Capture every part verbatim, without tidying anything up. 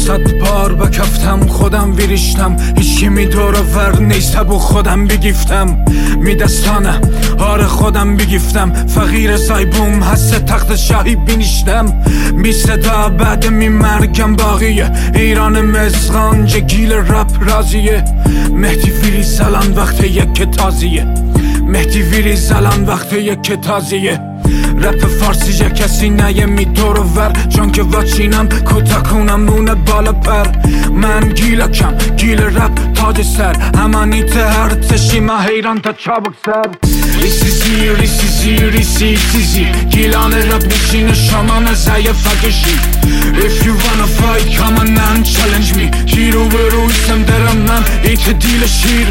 صد بار بکفتم خودم ویریشتم، هیچکی می دور ور نیسته بو خودم بگیفتم میدستانه آره خودم بگیفتم فقیر زایبوم هست تخت شاهی بینیشتم می صدا بعد می مرگم باقیه ایران مزغان جگیل رپ رازیه مهدی ویری زلان وقت یک تازیه مهدی ویری زلان وقت یک تازیه رپ فارسی یک کسی نیه می دور ور چون که واچینم کتکونم نون بالا پر من گیلکم گیل رپ تاج سر همانی تهر تشی ما حیران تا چابک سر ریسی زیر ریسی زیر ریسی زیر گیلان رپ نشین شامان زیف فکشی If you wanna fight come on and challenge me شیرو برویسم درم من ایت دیل شیر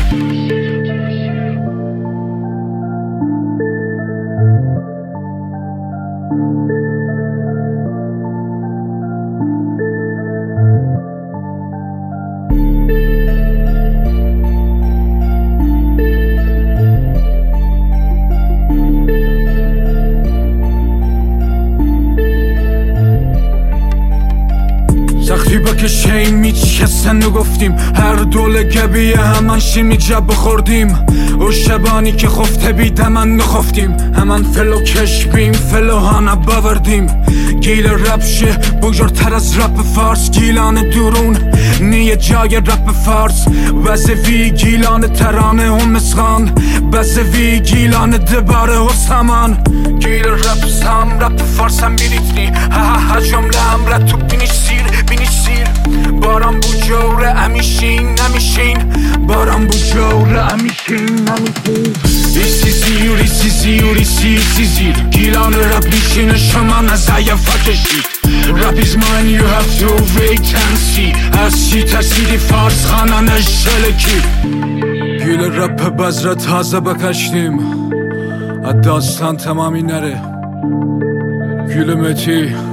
سختی بکشیم میچستن و گفتیم هر دول گبیه همان شیمی جب بخوردیم او شبانی که خفته بیده من نخفتیم همان فلو کش بیم فلو هانا باوردیم گیل رپ شه بگذارتر از رپ فارس گیلان درون نیه جای رپ فارس وزوی گیلان ترانه و مسخان بزوی گیلان دباره و سامان گیل رپ سام رپ فارس هم بیریتنی ها ها ها جمله هم رد تو بینیش سیر بینیش سیر بارم بو جوره امیشین نمیشین بارم بو جوره امیشین نمیشین ایسی زیر ایسی زیر ایسی ایسی زیر گیلان رپ میشین شما نزایه فکشید Rap is mine you have to wait and see از چی ترسیدی فارس خانانه شلکی گیل رپ بزره تازه بکشتیم داستان تمامی نره گیل متی